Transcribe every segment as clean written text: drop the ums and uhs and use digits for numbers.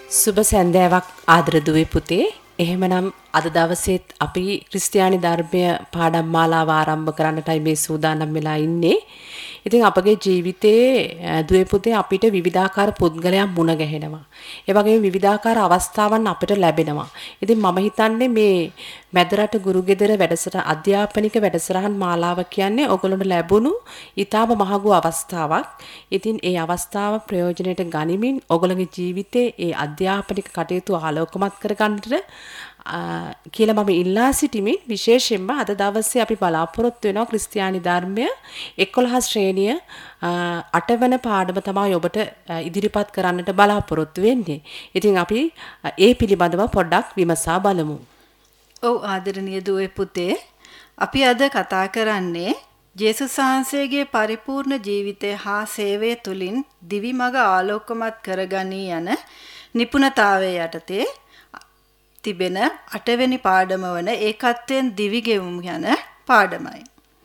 සුබ සන්ධ්‍යාවක් ආදර දුවේ පුතේ. එහෙමනම් අද දවසේත් අපි ක්‍රිස්තියානි ධර්මය පාඩම් මාලාව ආරම්භ කරන්නටයි මේ සූදානම් වෙලා ඉන්නේ. ඉතින් අපගේ ජීවිතයේ දුවේ පුතේ අපිට විවිධාකාර පුද්ගලයන් මුණ ගැහෙනවා. ඒ වගේම විවිධාකාර අවස්ථාවන් අපිට ලැබෙනවා. ඉතින් මම හිතන්නේ මේ මැදරට ගුරුගෙදර වැඩසටහන අධ්‍යාපනික වැඩසටහන් මාලාව කියන්නේ ඔයගොල්ලන්ට ලැබුණු ඊටාම මහඟු අවස්ථාවක්. ඉතින් ඒ අවස්ථාව ප්‍රයෝජනයට ගනිමින් ඔයගොල්ලන්ගේ ජීවිතයේ ඒ අධ්‍යාපනික කටයුතු ආලෝකමත් කරගන්නට කියලා මම ඉල්ලා සිටිමින් විශේෂයෙන්ම අද දවසේ අපි බලාපොරොත්තු වෙනවා ක්‍රිස්තියානි ධර්මය 11 ශ්‍රේණිය 8 වෙනි පාඩම තමයි ඔබට ඉදිරිපත් කරන්නට බලාපොරොත්තු වෙන්නේ. ඉතින් අපි ඒ පිළිබඳව පොඩ්ඩක් විමසා බලමු. ඔව් ආදරණීය දුවේ පුතේ, අපි අද කතා කරන්නේ ජේසුස් වහන්සේගේ පරිපූර්ණ ජීවිතය හා සේවය තුළින් දිවි මඟ ආලෝකමත් කරගනී යන නිපුණතාවය යටතේ තිබෙන 8 වෙනි පාඩම වන ඒකත්වයෙන් දිවි ගෙවුම් යන පාඩමයි.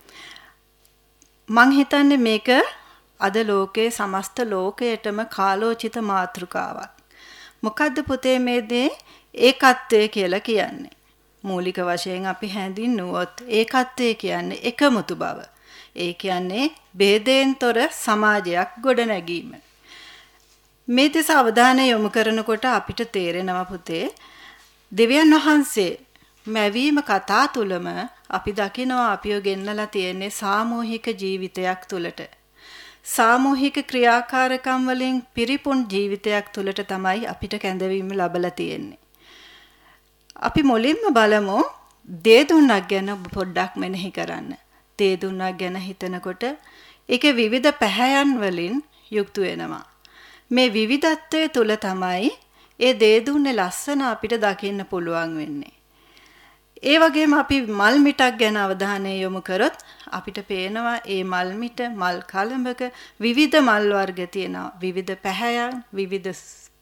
මං හිතන්නේ මේක අද ලෝකයේ සමස්ත ලෝකයටම කාලෝචිත මාතෘකාවක්. මොකද්ද පුතේ මේ දේ ඒකත්වය කියලා කියන්නේ? මූලික වශයෙන් අපි හැඳින්නුවොත් ඒකත්වය කියන්නේ එකමුතු බව. ඒ කියන්නේ ભેදයෙන් තොර සමාජයක් ගොඩනැගීම. මේ දෙස අවධානය යොමු කරනකොට අපිට තේරෙනවා පුතේ, දෙවියන් වහන්සේ මැවීම කතා තුලම අපි දකිනවා අපිව ගෙන්නලා තියෙන්නේ සාමූහික ජීවිතයක් තුලට. සාමූහික ක්‍රියාකාරකම් වලින් පිරිපුන් ජීවිතයක් තුලට තමයි අපිට කැඳවීම ලැබලා තියෙන්නේ. අපි මුලින්ම බලමු දේදුන්නක් ගැන පොඩ්ඩක් මෙනෙහි කරන්න. දේදුන්නක් ගැන හිතනකොට ඒකේ විවිධ පැහැයන් වලින් යුක්ත වෙනවා. මේ විවිධත්වයේ තුල තමයි ඒ දේදුන්නේ ලස්සන අපිට දකින්න පුළුවන් වෙන්නේ. ඒ වගේම අපි මල් මිටක් ගැන අවධානය යොමු කරොත් අපිට පේනවා ඒ මල් මිට මල් කලඹක විවිධ මල් වර්ග තියෙනවා. විවිධ පැහැයන්, විවිධ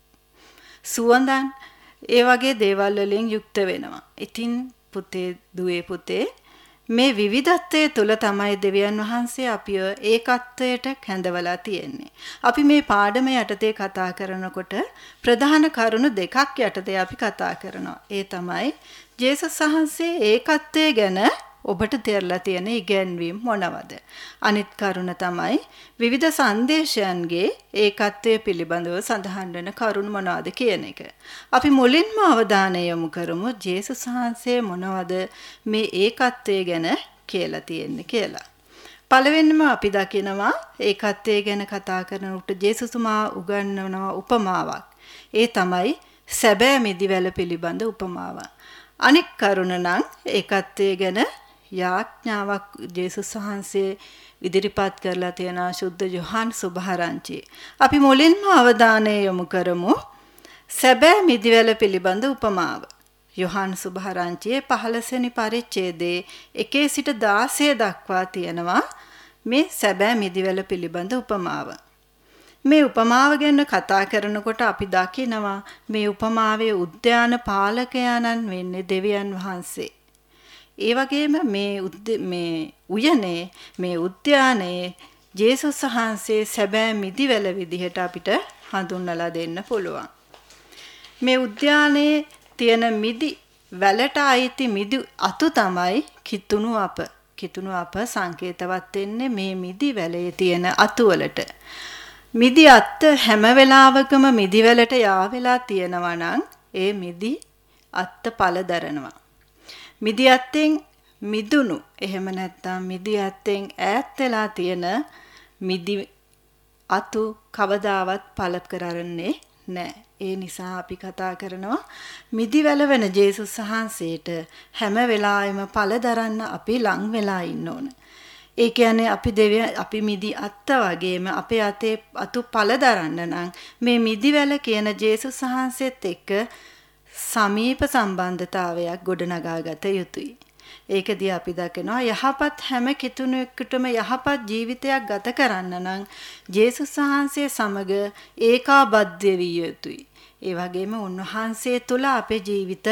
සුවඳන්, ඒ වගේ දේවල් වලින් යුක්ත වෙනවා. ඉතින් පුතේ, දුවේ පුතේ, මේ විවිධත්වයේ තුල තමයි දෙවියන් වහන්සේ අපිව ඒකත්වයට කැඳවලා තියෙන්නේ. අපි මේ පාඩම යටතේ කතා කරනකොට ප්‍රධාන කරුණු දෙකක් යටතේ අපි කතා කරනවා. ඒ තමයි ජේසුස් වහන්සේ ඒකත්වය ගැන ඔබට තේරලා තියෙන ඉගැන්වීම් මොනවද? අනිත් කරුණ තමයි විවිධ සංදේශයන්ගේ ඒකත්වය පිළිබඳව සඳහන් වෙන කරුණු මොනවද කියන එක. අපි මුලින්ම අවධානය යොමු කරමු ජේසුස් වහන්සේ මොනවද මේ ඒකත්වය ගැන කියලා තියෙන්නේ කියලා. පළවෙනිම අපි දකිනවා ඒකත්වය ගැන කතා කරනකොට ජේසුස්තුමා උගන්වනවා උපමාවක්. ඒ තමයි සැබෑ මිදිවැල පිළිබඳ උපමාවක්. අනික් කරුණ නම් ඒකත්වය ගැන යාඥාවක් ජේසුස් වහන්සේ ඉදිරිපත් කරලා තියෙන සුද්ධ යොහන් සුභාරංචි. අපි මුලින්ම අවධානය යොමු කරමු සැබෑ මිදිවැල පිළිබඳ උපමාව. යොහන් සුභාරංචියේ 15 වෙනි පරිච්ඡේදයේ 1 සිට 16 දක්වා තියෙනවා මේ සැබෑ මිදිවැල පිළිබඳ උපමාව. මේ උපමාව ගැන කතා කරනකොට අපි දකිනවා මේ උපමාවේ උද්‍යාන පාලකයාණන් වෙන්නේ දෙවියන් වහන්සේ. ඒ වගේම මේ උයනේ මේ උද්‍යානයේ ජේසුස් වහන්සේ සැබෑ මිදිවැල විදිහට අපිට හඳුන්වලා දෙන්න පුළුවන්. මේ උද්‍යානයේ තියෙන මිදි වැලට අයිති මිදි අතු තමයි කිතුණු අප. කිතුණු අප සංකේතවත් වෙන්නේ මේ මිදි වැලේ තියෙන අතු වලට. මිදි අත්ත හැම වෙලාවකම මිදි වැලට යාවෙලා තියෙනවා නම් ඒ මිදි අත්ත පළ දරනවා. මිදි අත්තෙන් මිදුණු, එහෙම නැත්නම් මිදි අත්තෙන් ඈත් වෙලා තියෙන මිදි අතු කවදාවත් පළ කරන්නේ නැහැ. ඒ නිසා අපි කතා කරනවා මිදිවැල වෙන ජේසුස් වහන්සේට හැම වෙලාවෙම පළ දරන්න අපි ලං වෙලා ඉන්න ඕන. ඒ කියන්නේ අපි මිදි අත්ත වගේම අපේ අතේ අතු පළ දරන්න නම් මේ මිදිවැල කියන ජේසුස් වහන්සේත් එක්ක සමීප සම්බන්ධතාවයක් ගොඩනගාගත යුතුයි. ඒකදී අපි දකිනවා යහපත් හැම කිතුණෙකුටම යහපත් ජීවිතයක් ගත කරන්න නම් ජේසුස් වහන්සේ සමග ඒකාබද්ධ විය යුතුයි. ඒ වගේම උන්වහන්සේ තුල අපේ ජීවිත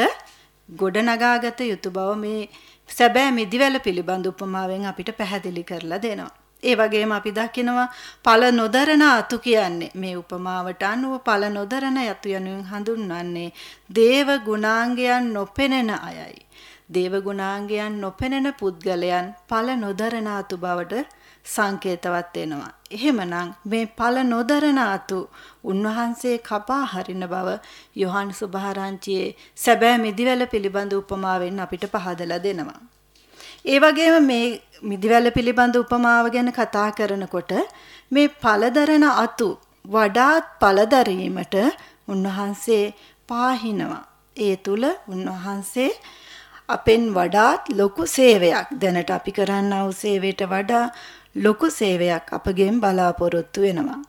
ගොඩනගාගත යුතු බව මේ සැබෑ මිදිවැල පිළිබඳ උපමාවෙන් අපිට පැහැදිලි කරලා දෙනවා. ඒ වගේම අපි දකිනවා ඵල නොදරන අතු කියන්නේ මේ උපමාවට අනුව ඵල නොදරන යතු යනුවෙන් හඳුන්වන්නේ දේව ගුණාංගයන් නොපෙනෙන අයයි. දේව ගුණාංගයන් නොපෙනෙන පුද්ගලයන් ඵල නොදරන අතු බවට සංකේතවත් වෙනවා. එහෙමනම් මේ ඵල නොදරන අතු උන්වහන්සේ කපා හරින බව යොහන් සුභාරංචියේ සැබෑ මිදිවැල පිළිබඳ උපමාවෙන් අපිට පහදලා දෙනවා. ඒ වගේම මේ මිදිවැල පිළිබඳ උපමාව ගැන කතා කරනකොට මේ ඵලදරන අතු වඩාත් ඵලදරීමට උන්වහන්සේ පාහිනවා. ඒ තුල උන්වහන්සේ අපෙන් වඩාත් ලොකු සේවයක් දැනට අපි කරන්නා වූ සේවයට වඩා ලොකු සේවයක් අපගෙන් බලාපොරොත්තු වෙනවා.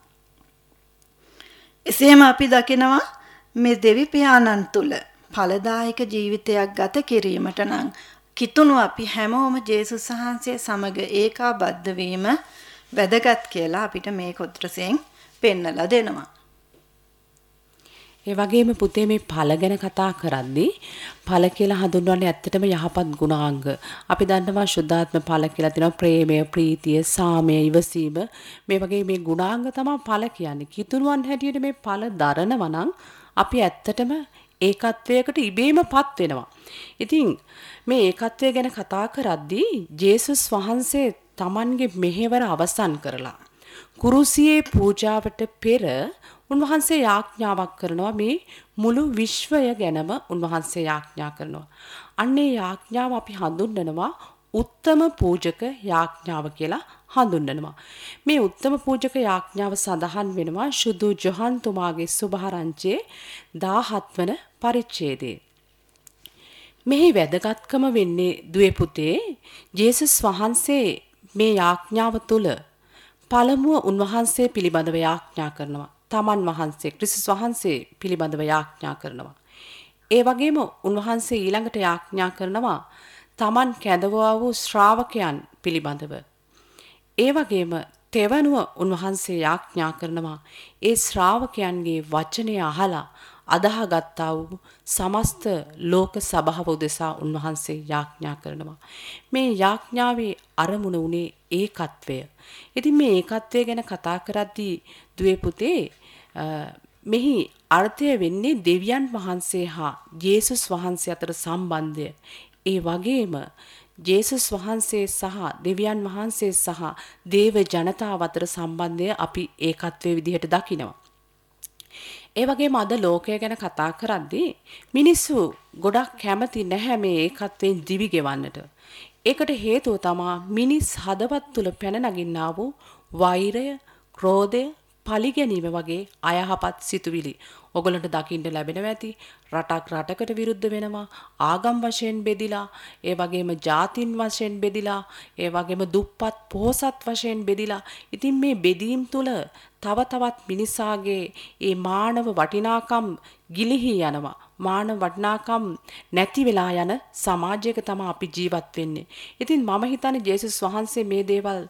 එසේම අපි දකිනවා මේ දෙවි පියාණන් තුල ඵලදායක ජීවිතයක් ගත කිරීමට නම් කිතුණු අපි හැමෝම ජේසුස් වහන්සේ සමග ඒකාබද්ධ වීම වැදගත් කියලා අපිට මේ කොටසෙන් පෙන්නලා දෙනවා. ඒ වගේම පුතේ මේ ඵල ගැන කතා කරද්දී ඵල කියලා හඳුන්වන්නේ ඇත්තටම යහපත් ගුණාංග. අපි දන්නවා සුද්ධාත්ම ඵල කියලා තියෙනවා ප්‍රේමය, ප්‍රීතිය, සාමය, ඉවසීම. මේ වගේ මේ ගුණාංග තමයි ඵල කියන්නේ. කිතුණුවන් හැටියට මේ ඵල දරනවා නම් අපි ඇත්තටම ඒකත්වයකට ඉබේමපත් වෙනවා. ඉතින් මේ ඒකත්වය ගැන කතා කරද්දී ජේසුස් වහන්සේ Tamanගේ මෙහෙවර අවසන් කරලා කුරුසියේ පූජාවට පෙර උන්වහන්සේ යාඥාවක් කරනවා මේ මුළු විශ්වය ගැනම උන්වහන්සේ යාඥා කරනවා. අන්නේ යාඥාව අපි හඳුන්වනවා උත්තම පූජක යාඥාව කියලා හඳුන්වනවා. මේ උත්තම පූජක යාඥාව සඳහන් වෙනවා ශුදු ජොහන් තුමාගේ සුභාරංචියේ 17 වන පරිච්ඡේදයේ. මෙහි වැදගත්කම වෙන්නේ දුවේ පුතේ ජේසුස් වහන්සේ මේ යාඥාව තුළ පළමුව උන්වහන්සේ පිළිබඳව යාඥා කරනවා. තමන් වහන්සේ ක්‍රිස්තුස් වහන්සේ පිළිබඳව යාඥා කරනවා. ඒ වගේම උන්වහන්සේ ඊළඟට යාඥා කරනවා තමන් කැඳවුවා වූ ශ්‍රාවකයන් පිළිබඳව. ඒ වගේම තෙවනුව උන්වහන්සේ යාඥා කරනවා ඒ ශ්‍රාවකයන්ගේ වචනය අහලා අදාහගත්තා වූ සමස්ත ලෝක සභාව උදෙසා උන්වහන්සේ යාඥා කරනවා. මේ යාඥාවේ අරමුණ උනේ ඒකත්වය. ඉතින් මේ ඒකත්වය ගැන කතා කරද්දී දුවේ පුතේ මෙහි අර්ථය වෙන්නේ දෙවියන් වහන්සේ හා ජේසුස් වහන්සේ අතර සම්බන්ධය. ඒ වගේම ජේසුස් වහන්සේ සහ දෙවියන් වහන්සේ සහ දේව ජනතාව අතර සම්බන්ධය අපි ඒකත්වයේ විදිහට දකිනවා. ඒ වගේම අද ලෝකය ගැන කතා කරද්දී මිනිස්සු ගොඩක් කැමති නැහැ මේ ඒකත්වයෙන් දිවි ගෙවන්නට. ඒකට හේතුව තමයි මිනිස් හදවත් තුල පැන නගින්නා වූ වෛරය, ක්‍රෝධය, පලිගැනීම වගේ අයහපත් සිතුවිලි. ඔගලන්ට දකින්න ලැබෙනවා ඇති. රටක් රටකට විරුද්ධ වෙනවා, ආගම් වශයෙන් බෙදිලා, ඒ වගේම ජාතින් වශයෙන් බෙදිලා, ඒ වගේම දුප්පත් පොහොසත් වශයෙන් බෙදිලා. ඉතින් මේ බෙදීම් තුල තව තවත් මිනිසාගේ ඒ මානව වටිනාකම් ගිලිහි යනවා. මානව වටිනාකම් නැති වෙලා යන සමාජයක තමයි අපි ජීවත් වෙන්නේ. ඉතින් මම හිතන්නේ ජේසුස් වහන්සේ මේ දේවල්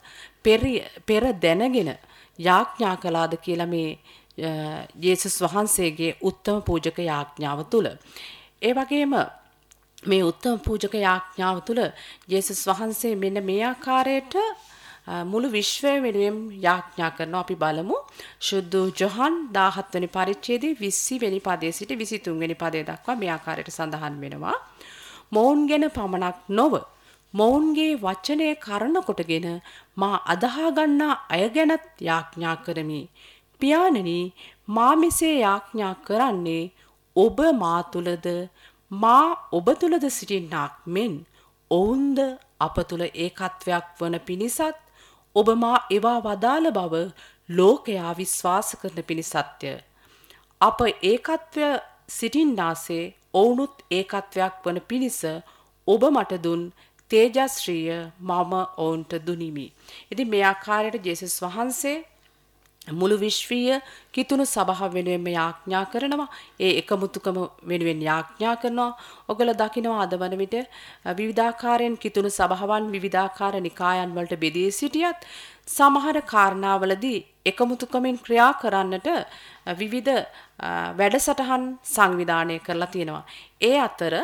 පෙර දැනගෙන යාඥා කළාද කියලා මේ ජේසුස් වහන්සේගේ උත්තම පූජක යාඥාව තුල. ඒ වගේම මේ උත්තම පූජක යාඥාව තුල ජේසුස් වහන්සේ මෙන්න මේ ආකාරයට මුළු විශ්වය වෙනුවෙන් යාඥා කරනවා. අපි බලමු ශුද්ධ ජොහන් 17 වෙනි පරිච්ඡේදයේ 20 වෙනි පදයේ සිට 23 වෙනි පදය දක්වා මේ ආකාරයට සඳහන් වෙනවා. මොවුන් ගැන පමණක් නොව මොවුන්ගේ වචනය කරන කොටගෙන මා අදහා ගන්නා අය ගැනත් යාඥා කරමි. පියාණනි, මා මෙසේ යාඥා කරන්නේ ඔබ මා තුලද මා ඔබ තුලද සිටින්නාක් මෙන් ඔවුන්ද අප තුල ඒකත්වයක් වන පිණිසත් ඔබ මා එවා වදාළ බව ලෝකයා විශ්වාස කරන පිණිසත්ය. අප ඒකත්වය සිටින්නාසේ ඔවුනුත් ඒකත්වයක් වන පිණිස ඔබ මට දුන් තේජස්ශ්‍රීය මම ඔවුන්ට දුනිමි. ඉතින් මේ ආකාරයට ජේසුස් වහන්සේ මුළු විශ්වීය කිතුණු සභාව වෙනුවෙන් යාඥා කරනවා. ඒ එකමුතුකම වෙනුවෙන් යාඥා කරනවා. ඔගොල්ලෝ දකිනවා අද වන විට විවිධාකාරයෙන් කිතුණු සභාවන් විවිධාකාර නිකායන් වලට බෙදී සිටියත් සමහර කාරණාවලදී එකමුතුකමින් ක්‍රියා කරන්නට විවිධ වැඩසටහන් සංවිධානය කරලා තියෙනවා. ඒ අතර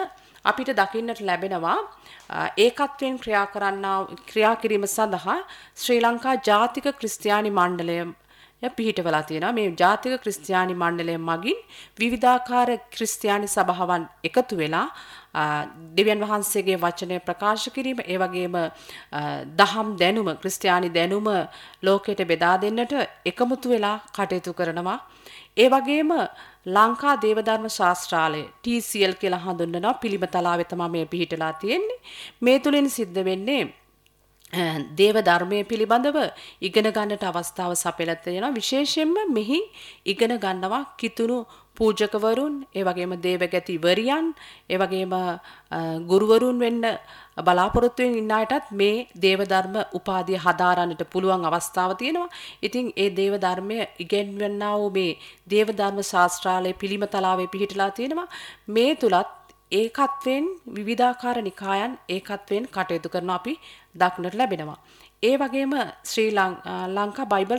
අපිට දකින්නට ලැබෙනවා ඒකත්වයෙන් ක්‍රියා කිරීම සඳහා ශ්‍රී ලංකා ජාතික ක්‍රිස්තියානි මණ්ඩලය පිහිටවලා තියෙනවා. මේ ජාතික ක්‍රිස්තියානි මණ්ඩලය මගින් විවිධාකාර ක්‍රිස්තියානි සභාවන් එකතු වෙලා දෙවියන් වහන්සේගේ වචනය ප්‍රකාශ කිරීම, ඒ වගේම දහම් දැනුම, ක්‍රිස්තියානි දැනුම ලෝකයට බෙදා දෙන්නට එකමුතු වෙලා කටයුතු කරනවා. ඒ වගේම ලංකා දේවධර්ම ශාස්ත්‍රාලය TCL කියලා හඳුන්වනවා. පිළිමතලාවේ තමයි මේ පිහිටලා තියෙන්නේ. මේ තුලින් සිද්ධ වෙන්නේ දේව ධර්මයේ පිළිබඳව ඉගෙන ගන්නට අවස්ථාව සපයලා තියෙනවා. විශේෂයෙන්ම මෙහි ඉගෙන ගන්නවා කිතුණු පූජකවරුන්, ඒ වගේම දේවගති වරියන්, ඒ වගේම ගුරුවරුන් වෙන්න බලාපොරොත්තු වෙන ඉන්න අයටත් මේ දේව ධර්ම උපාධිය හදාරන්නට පුළුවන් අවස්ථාව තියෙනවා. ඉතින් ඒ දේව ධර්මය ඉගෙනවන්නා වූ මේ දේව ධර්ම ශාස්ත්‍රාලයේ පිළිමතලාවේ පිහිටලා තියෙනවා. මේ තුලත් ඒකත්වයෙන් විවිධාකාර නිකායන් ඒකත්වයෙන් කටයුතු කරන අපි දක්නට ලැබෙනවා. ඒ වගේම ශ්‍රී ලංකා බයිබල්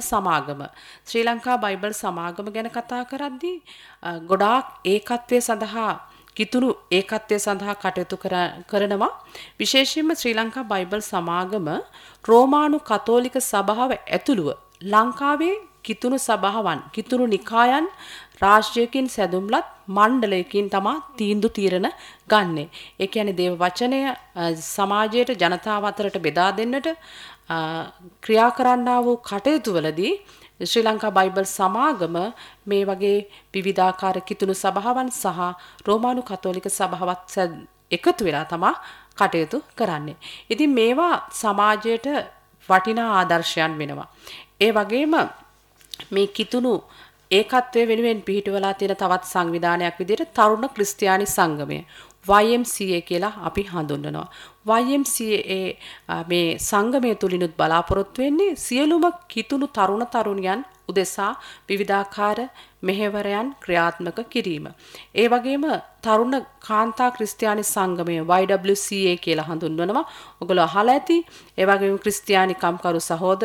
සමාගම ගැන කතා කරද්දී ගොඩාක් ඒකත්වයේ සඳහා කිතුණු ඒකත්වයේ සඳහා කටයුතු කරනවා. විශේෂයෙන්ම ශ්‍රී ලංකා බයිබල් සමාගම රෝමානු කතෝලික සභාව ඇතුළුව ලංකාවේ කිතුණු සභාවන්, කිතුණු නිකායන් රාජ්‍යයකින් සැදුම්ලත් මණ්ඩලයකින් තමා තීන්දුව తీරන ගන්නෙ. ඒ කියන්නේ දේව වචනය සමාජයට ජනතාව අතරට බෙදා දෙන්නට ක්‍රියා කරන්නා වූ කටයුතු වලදී ශ්‍රී ලංකා බයිබල් සමාගම මේ වගේ විවිධාකාර කිතුණු සභාවන් සහ රෝමානු කතෝලික සභාවත් එකතු වෙලා තමා කටයුතු කරන්නේ. ඉතින් මේවා සමාජයට වටිනා ආදර්ශයන් වෙනවා. ඒ වගේම මේ කිතුණු ඒකත්වයේ වෙනුවෙන් පිහිටවලා තියෙන තවත් සංවිධානයක් විදිහට තරුණ ක්‍රිස්තියානි සංගමය YMCA කියලා අපි හඳුන්වනවා. YMCA මේ සංගමය තුලිනුත් බලාපොරොත්තු වෙන්නේ සියලුම කිතුණු තරුණයන් උදෙසා විවිධාකාර මෙහෙවරයන් ක්‍රියාත්මක කිරීම. ඒ වගේම තරුණ කාන්තා ක්‍රිස්තියානි සංගමය YWCA කියලා හඳුන්වනවා. ඔයගොල්ලෝ අහලා ඇති. ඒ වගේම ක්‍රිස්තියානි කම්කරු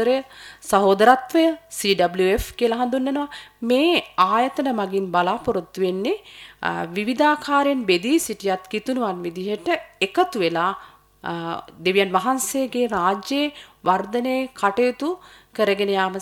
සහෝදරත්වය CWF කියලා හඳුන්වනවා. මේ ආයතන මගින් බලාපොරොත්තු වෙන්නේ විවිධාකාරයෙන් බෙදී සිටියත් කිතුණුවන් විදිහට එකතු වෙලා දෙවියන් වහන්සේගේ රාජ්‍යයේ වර්ධනයේ කටයුතු කරගෙන යාම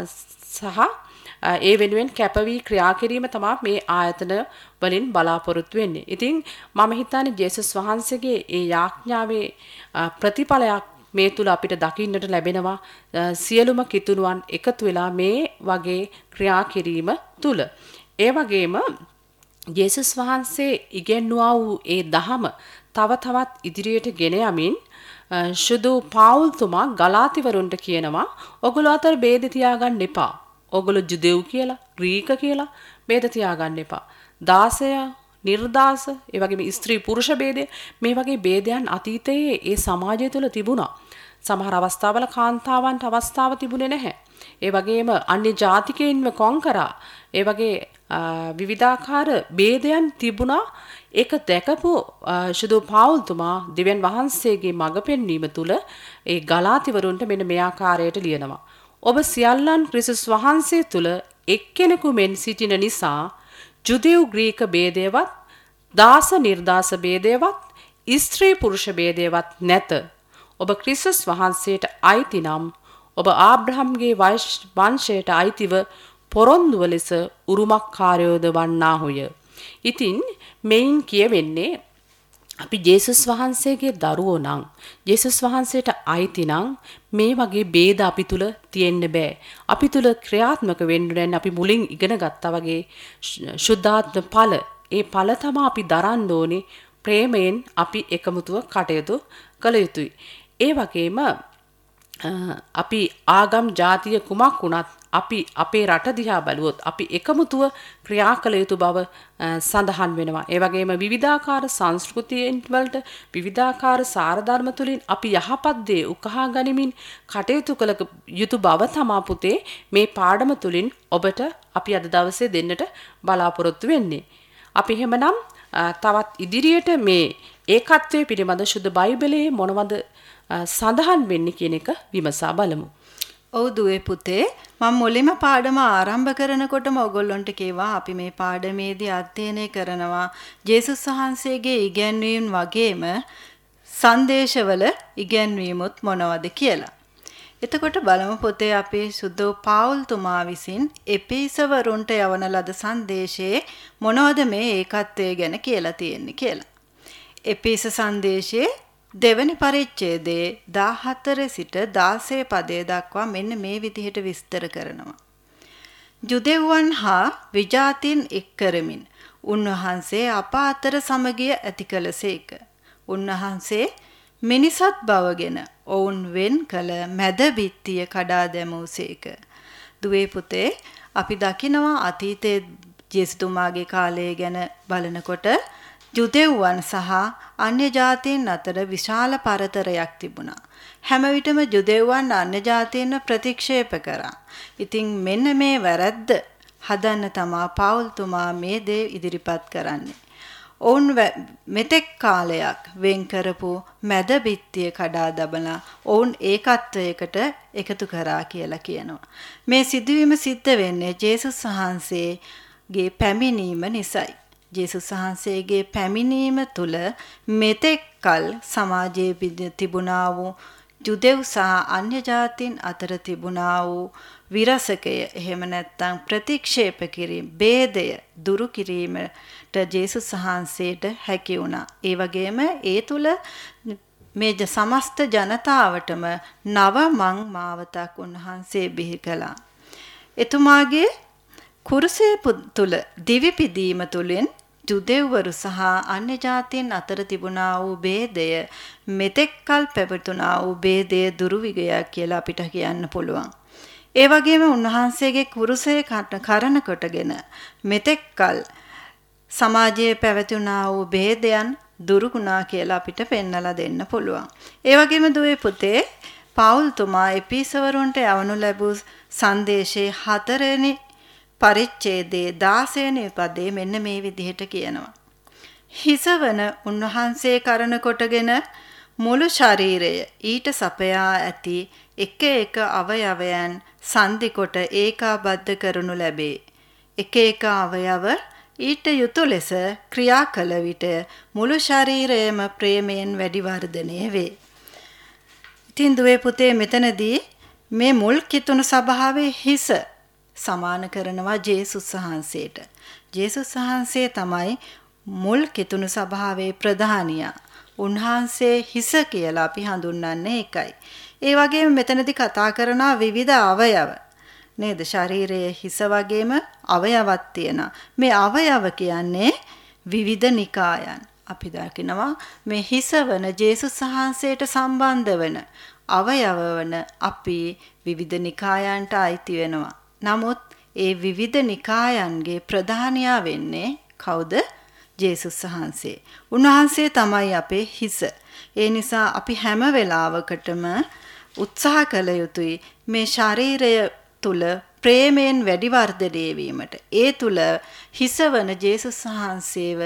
සහ ඒ වෙනුවෙන් කැපවී ක්‍රියා කිරීම තමයි මේ ආයතන වලින් බලාපොරොත්තු වෙන්නේ. ඉතින් මම හිතන්නේ ජේසුස් වහන්සේගේ ඒ යාඥාවේ ප්‍රතිඵලයක් මේ තුල අපිට දකින්නට ලැබෙනවා. සියලුම කිතුණුවන් එකතු වෙලා මේ වගේ ක්‍රියා කිරීම තුල. ඒ වගේම ජේසුස් වහන්සේ ඉගෙනුවා වූ ඒ දහම තව තවත් ඉදිරියට ගෙන යමින් ශුදු පාවුල්තුමා ගලාතිවරුන්ට කියනවා ඔගොල්ලෝ අතර ભેද තියාගන්න එපා. ඔගොල්ලෝ ජුදෙව් කියලා, ග්‍රීක කියලා ભેද තියාගන්න එපා. දාසය, නිර්දාස, ඒ වගේම ස්ත්‍රී පුරුෂ ભેදය මේ වගේ ભેදයන් අතීතයේ ඒ සමාජය තුළ තිබුණා. සමහර අවස්ථාවල කාන්තාවන්ට අවස්ථාව තිබුණේ නැහැ. ඒ වගේම අන්‍ය ජාතිකයින්ව කොන් කරා. ඒ වගේ විවිධාකාර ભેදයන් තිබුණා. ඒක දැකපු ශුදු පාවුල්තුමා දෙවියන් වහන්සේගේ මඟ පෙන්වීම තුළ ඒ ගලාතිවරුන්ට මෙන්න මේ ආකාරයට ලියනවා. ඔබ සියල්ලන් ක්‍රිස්තුස් වහන්සේ තුළ එක්කෙනෙකු මෙන් සිටින නිසා ජුදෙව් ග්‍රීක ભેදයවත්, දාස නිර්දාස ભેදයවත්, ස්ත්‍රී පුරුෂ ભેදයවත් නැත. ඔබ ක්‍රිස්තුස් වහන්සේට අයිති නම් ඔබ ආබ්‍රහම්ගේ වංශයට අයිතිව පොරොන්දුව ලෙස උරුමකාරයෝද වන්නාහුය. ඉතින් මෙයින් කියවෙන්නේ අපි ජේසුස් වහන්සේගේ දරුවෝ නම්, ජේසුස් වහන්සේට අයිති නම් මේ වගේ ભેද අපි තුල තියෙන්න බෑ. අපි තුල ක්‍රියාත්මක වෙන්න ඕනේ. අපි මුලින් ඉගෙන ගත්තා වගේ සුද්ධාත්ම ඵල, ඒ ඵල තමයි අපි දරන්න ඕනේ. ප්‍රේමයෙන් අපි එකමුතුව කටයුතු කළ යුතුයි. ඒ වගේම අපි ආගම් ජාතිය කුමක් වුණත් අපි අපේ රට දිහා බලුවොත් අපි එකමුතුව ක්‍රියා කළ යුතු බව සඳහන් වෙනවා. ඒ වගේම විවිධාකාර සංස්කෘතියන් වලට විවිධාකාර සාරධර්ම තුලින් අපි යහපත් දේ උකහා ගනිමින් කටයුතු කළ යුතු බව තමා පුතේ මේ පාඩම තුලින් ඔබට අපි අද දවසේ දෙන්නට බලාපොරොත්තු වෙන්නේ. අපි එහෙමනම් තවත් ඉදිරියට මේ ඒකත්වයේ පිළිබඳ සුද්ධ බයිබලයේ මොනවද සඳහන් වෙන්නේ කියන එක විමසා බලමු. ඔව් දුවේ පුතේ මම මුලින්ම පාඩම ආරම්භ කරනකොටම ඔයගොල්ලන්ට කිව්වා අපි මේ පාඩමේදී අධ්‍යයනය කරනවා ජේසුස් වහන්සේගේ ඉගැන්වීම් වගේම සංදේශවල ඉගැන්වීමුත් මොනවද කියලා. එතකොට බලමු පොතේ අපේ සුදෝ පාවුල් තුමා විසින් එපිසවරුන්ට යවන ලද සංදේශයේ මොනවද මේ ඒකත්වය ගැන කියලා තියෙන්නේ කියලා. එපිස සංදේශයේ දෙවැනි පරිච්ඡේදයේ 14 සිට 16 පදයේ දක්වා මෙන්න මේ විදිහට විස්තර කරනවා. ජුදෙව්වන් හා විජාතීන් එක් කරමින් උන්වහන්සේ අප අතර සමගිය ඇති කළසේක. උන්වහන්සේ මිනිසත් බවගෙන ඔවුන් වෙන් කළ මැද බිත්තිය කඩා දැමූසේක. දුවේ පුතේ අපි දකිනවා අතීතයේ ජේසුතුමාගේ කාලය ගැන බලනකොට ජුදෙව්වන් සහ අන්‍ය ජාතීන් අතර විශාල පරතරයක් තිබුණා. හැම විටම ජුදෙව්වන් අන්‍ය ජාතීන්ව ප්‍රතික්ෂේප කරා. ඉතින් මෙන්න මේ වැරද්ද හදන්න තමා පවුල්තුමා මේ දේ ඉදිරිපත් කරන්නේ. ඔවුන් මෙතෙක් කාලයක් වෙන් කරපු මැද බිත්තිය කඩා දබලා ඔවුන් ඒකත්වයකට එකතු කරා කියලා කියනවා. මේ සිදුවීම සිද්ධ වෙන්නේ ජේසුස් වහන්සේගේ පැමිණීම නිසායි. ජේසුස් වහන්සේගේ පැමිණීම තුළ මෙතෙක් කල සමාජයේ තිබුණා වූ ජුදෙව් සහ අන්‍ය ජාතීන් අතර තිබුණා වූ විරසකය එහෙම නැත්නම් ප්‍රතික්ෂේප කිරීම ભેදය දුරු කිරීමට ජේසුස් වහන්සේට හැකි වුණා. ඒ වගේම ඒ තුල මේ සමස්ත ජනතාවටම නව මං මාවතක් උන්වහන්සේ බිහි කළා. එතුමාගේ කුරුසය තුල දිවි පිදීම තුලින් ජුදෙව්වරු සහ අන්‍ය ජාතීන් අතර තිබුණා වූ ભેදය මෙතෙක්කල් පැවතුණා වූ ભેදය දුරු විගයක් කියලා අපිට කියන්න පුළුවන්. ඒ වගේම උන්වහන්සේගේ කුරුසය කරන කොටගෙන මෙතෙක්කල් සමාජයේ පැවතුණා වූ ભેදයන් දුරු වුණා කියලා අපිට පෙන්වලා දෙන්න පුළුවන්. ඒ වගේම දුවේ පුතේ පවුල්තුමා එපිසවරුන්ට යවනු ලැබූ සංදේශයේ 4 වෙනි පරිච්ඡේදයේ 16 වෙනි පදයේ මෙන්න මේ විදිහට කියනවා. හිසවන උන්වහන්සේ කරන කොටගෙන මුළු ශරීරය ඊට සපයා ඇති එක එක අවයවයන් සංදි කොට ඒකාබද්ධ කරනු ලැබේ. එක එක අවයව ඊට යුතු ලෙස ක්‍රියා කළ විට මුළු ශරීරයම ප්‍රේමයෙන් වැඩි වර්ධනය වේ. ඉතින් දුවේ පුතේ මෙතනදී මේ මුල් කිතුණු ස්වභාවයේ හිස සමාන කරනවා ජේසුස් වහන්සේට. ජේසුස් වහන්සේ තමයි මුල් කිතුණු ස්වභාවයේ ප්‍රධානියා. උන්වහන්සේ හිස කියලා අපි හඳුන්වන්නේ ඒකයි. ඒ වගේම මෙතනදී කතා කරන විවිධ අවයව නේද? ශරීරයේ හිස වගේම අවයවක් තියෙනවා. මේ අවයව කියන්නේ විවිධ නිකායන්. අපි දකිනවා මේ හිස වන ජේසුස් වහන්සේට සම්බන්ධ වන අවයව වන අපි විවිධ නිකායන්ට අයිති වෙනවා. නමුත් ඒ විවිධ නිකායන්ගේ ප්‍රධානියා වෙන්නේ කවුද? ජේසුස් වහන්සේ. උන්වහන්සේ තමයි අපේ හිස. ඒ නිසා අපි හැම වෙලාවකටම උත්සාහ කළ යුතුයි මේ ශරීරය තුල ප්‍රේමයෙන් වැඩි වර්ධනය වීමට. ඒ තුල හිසවන ජේසුස් වහන්සේව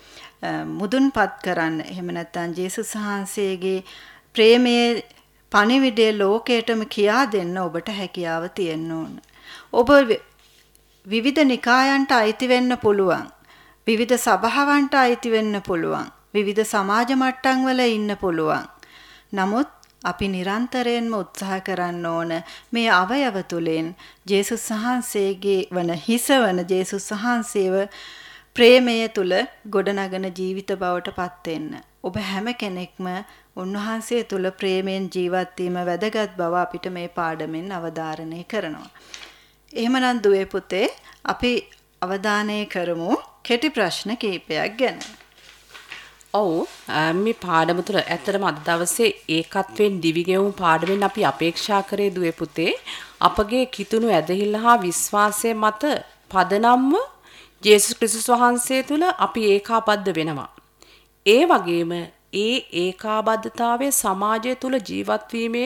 මුදුන්පත් කරන්න. එහෙම නැත්නම් ජේසුස් වහන්සේගේ ප්‍රේමයේ පණිවිඩය ලෝකයටම කියා දෙන්න ඔබට හැකියාව තියෙන්න ඕන. ඔබ විවිධ නිකායන්ට අයිති වෙන්න පුළුවන්. විවිධ සභාවන්ට අයිති වෙන්න පුළුවන්. විවිධ සමාජ මට්ටම් වල ඉන්න පුළුවන්. නමුත් අපි නිරන්තරයෙන්ම උත්සාහ කරන්න ඕන මේ අවයව තුලින් ජේසුස් වහන්සේගේ වන හිස වන ජේසුස් වහන්සේව ප්‍රේමය තුල ගොඩනගන ජීවිත බවට පත් වෙන්න. ඔබ හැම කෙනෙක්ම උන්වහන්සේ තුල ප්‍රේමයෙන් ජීවත් වීම වැදගත් බව අපිට මේ පාඩමෙන් අවධාරණය කරනවා. එහෙමනම් දුවේ පුතේ අපි අවධානය කරමු කෙටි ප්‍රශ්න කිහිපයක් ගැන. ඔව් මේ පාඩම තුළ ඇත්තටම අද දවසේ ඒකත්වයෙන් දිවිගෙවුම් පාඩමෙන් අපි අපේක්ෂා කරේ දුවේ පුතේ අපගේ කිතුණු ඇදහිල්ල හා විශ්වාසය මත පදනම්ව ජේසුස් ක්‍රිස්තුස් වහන්සේ තුළ අපි ඒකාබද්ධ වෙනවා. ඒ වගේම ඒ ඒකාබද්ධතාවය සමාජය තුළ ජීවත් වීමේ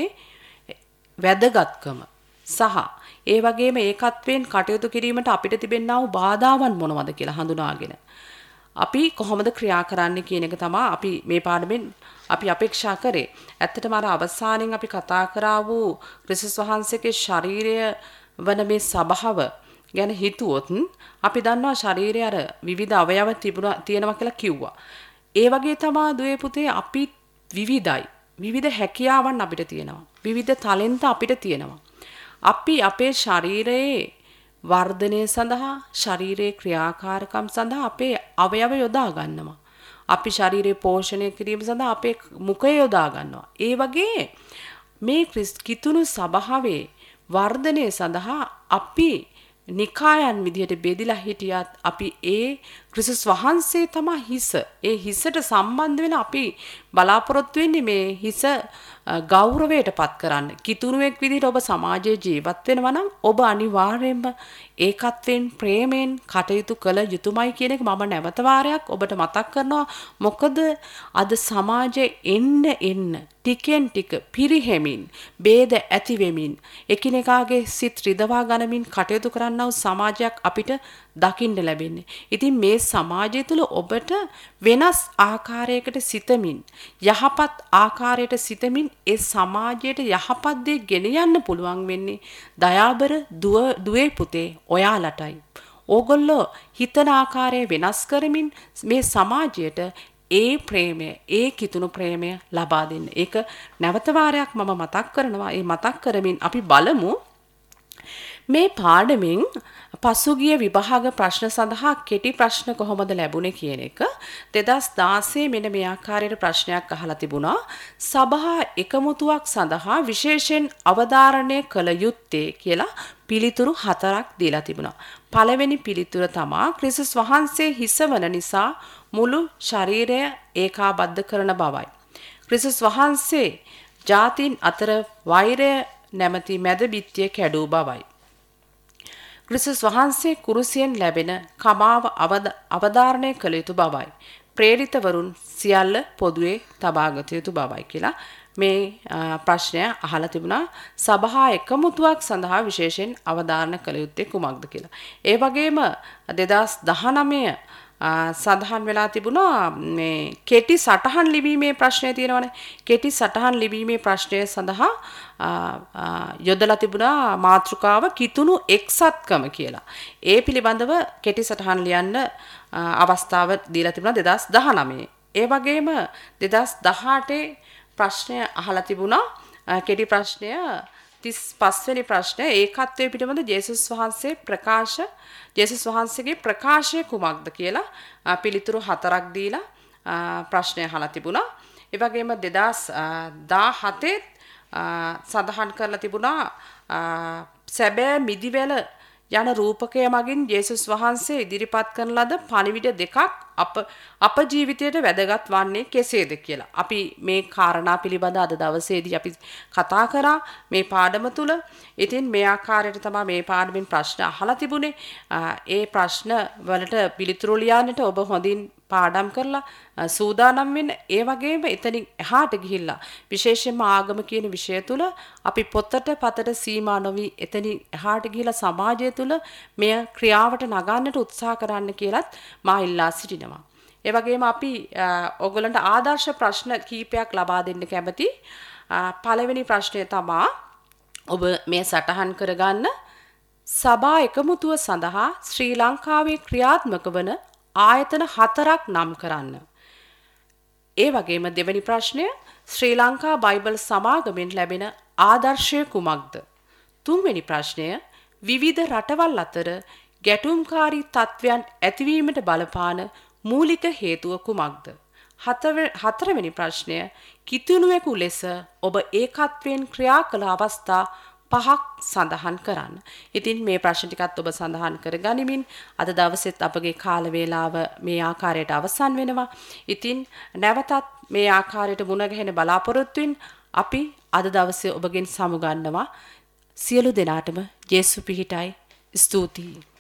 වැදගත්කම සහ ඒ වගේම ඒකත්වයෙන් කටයුතු කිරීමට අපිට තිබෙනා වූ බාධාවන් මොනවද කියලා හඳුනාගෙන අපි කොහොමද ක්‍රියා කරන්න කියන එක තමයි අපි මේ පාඩමෙන් අපි අපේක්ෂා කරේ. ඇත්තටම අර අවසානයේ අපි කතා කරා වූ ක්‍රිස්තුස් වහන්සේගේ ශරීරය වන මේ සබාව ගැන හිතුවොත් අපි දන්නවා ශරීරයේ අර විවිධ අවයව තියෙනවා කියලා කිව්වා. ඒ වගේ තමයි දුවේ පුතේ අපි විවිධයි. විවිධ හැකියාවන් අපිට තියෙනවා. විවිධ ටැලන්ට් අපිට තියෙනවා. අපි අපේ ශරීරයේ වර්ධනය සඳහා ශරීරයේ ක්‍රියාකාරකම් සඳහා අපේ අවයව යොදා ගන්නවා. අපි ශරීරය පෝෂණය කිරීම සඳහා අපේ මුඛය යොදා ගන්නවා. ඒ වගේ මේ කිතුණු සභාවේ වර්ධනය සඳහා අපි නිකායන් විදිහට බෙදලා හිටියත් අපි ඒ ක්‍රිස්තුස් වහන්සේ තමයි හිස. ඒ හිසට සම්බන්ධ වෙන අපි බලාපොරොත්තු වෙන්නේ මේ හිස ගෞරවයට පත් කරන්න. කිතුණුවෙක් විදිහට ඔබ සමාජයේ ජීවත් වෙනවා නම් ඔබ අනිවාර්යයෙන්ම ඒකත්වෙන් ප්‍රේමයෙන් කටයුතු කළ යුතුමයි කියන එක මම නැවත වාරයක් ඔබට මතක් කරනවා. මොකද අද සමාජයේ එන්න ටිකෙන් ටික පිරිහෙමින් ભેද ඇති වෙමින් එකිනෙකාගේ සිත් රිදවා ගනිමින් කටයුතු කරන්නා වූ සමාජයක් අපිට දකින්න ලැබෙන්නේ. ඉතින් මේ සමාජය තුළ ඔබට වෙනස් ආකාරයකට සිතමින් යහපත් ආකාරයට සිතමින් ඒ සමාජයට යහපත් දේ ගෙන යන්න පුළුවන් වෙන්නේ දයාබර දුවේ පුතේ ඔයාලටයි. ඕගොල්ලෝ හිතන ආකාරය වෙනස් කරමින් මේ සමාජයට ඒ ප්‍රේමය, ඒ කිතුණු ප්‍රේමය ලබා දෙන්න. ඒක නැවත වාරයක් මම මතක් කරනවා. ඒ මතක් කරමින් අපි බලමු මේ පාඩමෙන් පසුගිය විභාග ප්‍රශ්න සඳහා කෙටි ප්‍රශ්න කොහොමද ලැබුණේ කියන එක. 2016 මෙන්න මේ ආකාරයට ප්‍රශ්නයක් අහලා තිබුණා. සභා එකමුතුවක් සඳහා විශේෂයෙන් අවධාරණය කළ යුත්තේ කියලා පිළිතුරු 4ක් දීලා තිබුණා. පළවෙනි පිළිතුර තමයි ක්‍රිස්තුස් වහන්සේ හිස වන නිසා මුළු ශරීරය ඒකාබද්ධ කරන බවයි. ක්‍රිස්තුස් වහන්සේ ජාතීන් අතර වෛරය නැමැති මැද බිත්තිය කැඩූ බවයි. ක්‍රිස්තුස් වහන්සේ කුරුසියෙන් ලැබෙන කමාව අවධාරණය කළ යුතු බවයි. ප්‍රේරිතවරුන් සියල්ල පොදුවේ තබාගත යුතු බවයි කියලා මේ ප්‍රශ්නය අහලා තිබුණා. සභා එකමුතුවක් සඳහා විශේෂයෙන් අවධාරණ කළ යුත්තේ කුමක්ද කියලා. ඒ වගේම 2019 සඳහන් වෙලා තිබුණා මේ කෙටි සටහන් ලිවීමේ ප්‍රශ්නය තියෙනවනේ. කෙටි සටහන් ලිවීමේ ප්‍රශ්නය සඳහා යොදලා තිබුණා මාතෘකාව කිතුණු එක්සත්කම කියලා. ඒ පිළිබඳව කෙටි සටහන් ලියන්න අවස්ථාව දීලා තිබුණා 2019. ඒ වගේම 2018 ප්‍රශ්නය අහලා තිබුණා කෙටි ප්‍රශ්නය 35 වෙනි ප්‍රශ්නය ඒකත්වයේ පිටමද ජේසුස් වහන්සේගේ ප්‍රකාශය කුමක්ද කියලා පිළිතුරු 4ක් දීලා ප්‍රශ්නය අහලා තිබුණා. ඒ වගේම 2017 සඳහන් කරලා තිබුණා සැබෑ මිදිවැල යන රූපකය මගින් ජේසුස් වහන්සේ ඉදිරිපත් කරන ලද පණිවිඩ දෙකක් අප ජීවිතයට වැදගත් වන්නේ කෙසේද කියලා. අපි මේ කාරණා පිළිබඳ අද දවසේදී අපි කතා කරා මේ පාඩම තුල. ඉතින් මේ ආකාරයට තමයි මේ පාඩමින් ප්‍රශ්න අහලා තිබුණේ. ඒ ප්‍රශ්න වලට පිළිතුරු ලියන්නට ඔබ හොඳින් පාඩම් කරලා සූදානම් වෙන්න. ඒ වගේම එතනින් එහාට ගිහිල්ලා විශේෂයෙන්ම ආගම කියන විෂය තුල අපි පතට සීමා නොවි එතනින් එහාට ගිහිල්ලා සමාජය තුල මෙය ක්‍රියාවට නගන්නට උත්සාහ කරන්න කියලත් මා ඉල්ලා සිටිනවා. ඒ වගේම අපි ඔයගලන්ට ආදර්ශ ප්‍රශ්න කීපයක් ලබා දෙන්න කැමති. පළවෙනි ප්‍රශ්නය තමයි ඔබ මේ සටහන් කරගන්න සභා එකමුතුව සඳහා ශ්‍රී ලංකාවේ ක්‍රියාත්මක වන ආයතන 4ක් නම් කරන්න. ඒ වගේම දෙවැනි ප්‍රශ්නය ශ්‍රී ලංකා බයිබල් සමාගමෙන් ලැබෙන ආදර්ශය කුමක්ද? තුන්වෙනි ප්‍රශ්නය විවිධ රටවල් අතර ගැටුම්කාරී තත්ත්වයන් ඇතිවීමට බලපාන මූලික හේතුව කුමක්ද? හතරවෙනි ප්‍රශ්නය කිතුණුවෙකු ලෙස ඔබ ඒකත්වයෙන් ක්‍රියා කළ අවස්ථා 5ක් සඳහන් කරන්න. ඉතින් මේ ප්‍රශ්න ටිකත් ඔබ සඳහන් කරගනිමින් අද දවසෙත් අපගේ කාල වේලාව මේ ආකාරයට අවසන් වෙනවා. ඉතින් නැවතත් මේ ආකාරයට මුණ ගැහෙන බලාපොරොත්තුෙන් අපි අද දවසේ ඔබගෙන් සමුගන්නවා. සියලු දෙනාටම ජේසු පිහිටයි. ස්තුතියි.